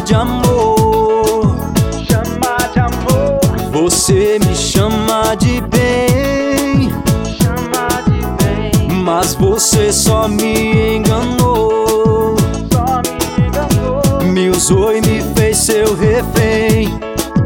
de amor, chama de amor, você me chama de bem, chama de bem, mas você só me enganou, só me enganou. me usou e me fez seu refém.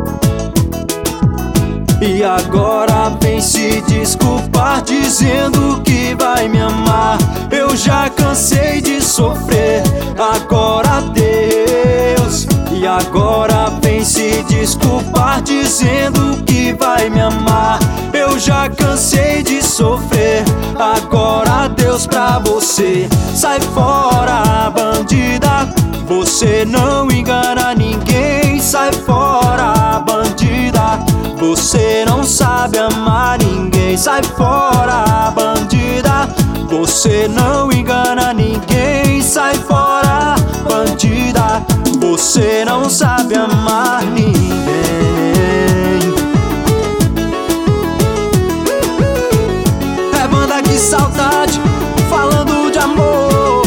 E agora vem se desculpar, dizendo que vai me amar. Eu já cansei de sofrer, agora Deus. E agora vem se desculpar, dizendo que vai me amar. Eu já cansei de sofrer, agora Deus pra você. Sai fora, bandida, você não engana ninguém. Sai fora, bandida, você não sabe amar ninguém. Sai fora, bandida, você não engana ninguém. Sai fora, bandida, você não sabe amar ninguém. É banda Que Saudade, falando de amor.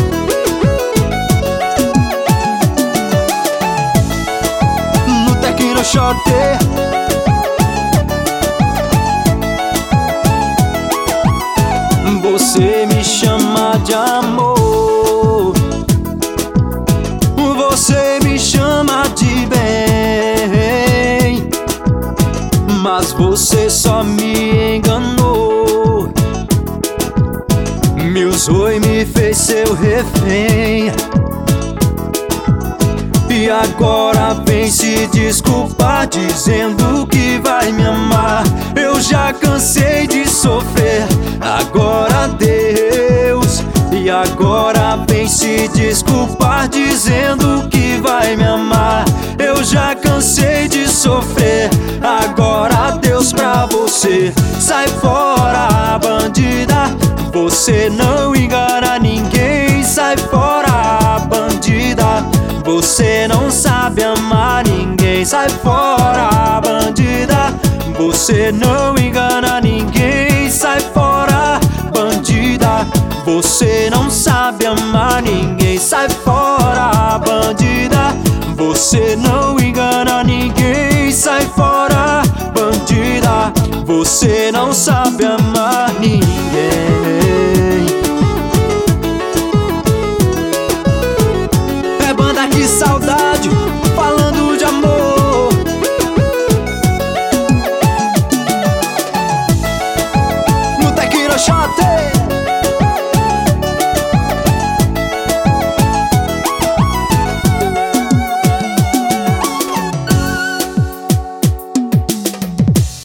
No Tecno Shot, você me chama de amor, você me chama de bem, mas você só me enganou, me usou e me fez seu refém. E agora vem se desculpar, dizendo que vai me amar. Eu já cansei de sofrer, agora Deus. E agora vem se desculpar, dizendo que vai me amar. Eu já cansei de sofrer, agora Deus pra você. Sai fora, bandida, você não engana ninguém. Sai fora, bandida, você não sabe amar ninguém. Sai fora, bandida, você não engana ninguém. Sai fora, bandida, você não sabe amar ninguém. Sai fora, bandida, você não engana ninguém. Sai fora, bandida, você não sabe amar ninguém. É banda Que Saudade.